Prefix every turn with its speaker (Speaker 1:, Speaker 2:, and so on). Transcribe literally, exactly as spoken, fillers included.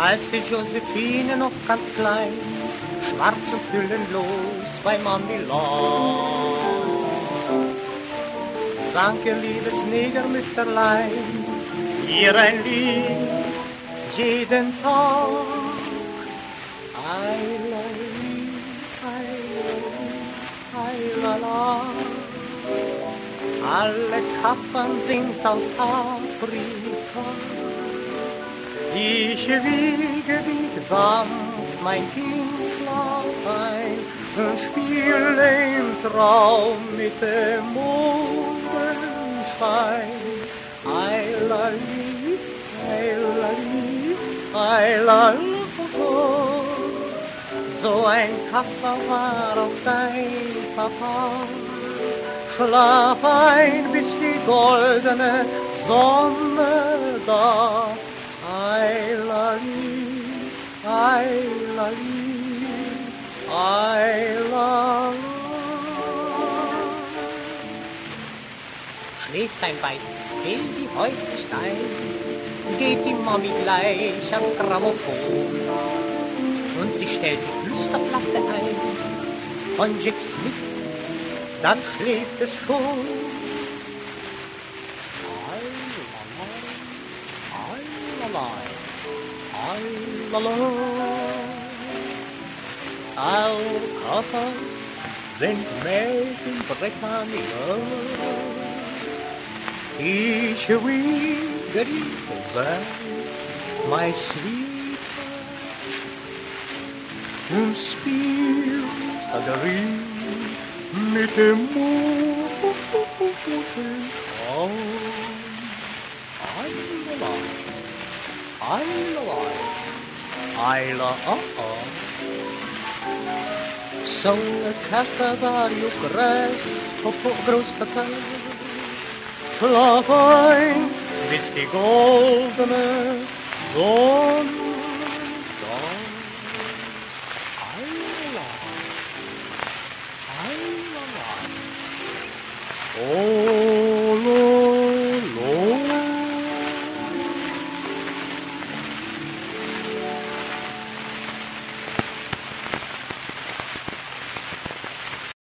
Speaker 1: Als die Josephine noch ganz klein, schwarz und hüllenlos bei Mami lag, sang ihr liebes Negermütterlein ihr ein Lied jeden Tag. Ai la li, ai la li, ai la la. Alle Kaffern sind aus Afrika. Ich wiege dich sanft, mein Kind, schlaf ein und spiele im Traum mit dem Mondenschein. Ai la li, ai la li, ai la la. So ein Kaffer war auch dein Papa. Schlaf ein, bis die goldene Sonne da. Ai la li, ai la li, ai la la. Schläft ein weißes Baby heute Stein, geht die Mami gleich ans Grammophon und sie stellt die Flüsterplatte ein von Jack Smith, dann schläft es schon. Alcatraz sind Märchenbrettmanier. Ich wiege dich sanft, my sweetheart, und spiel Sagarin mit dem Mondschein. Ayla, Ayla, oh oh. Sånge kaffe varje gräs på großpapper. Schlaf ein, bis die goldene Sonne da. Ayla, Ayla, oh.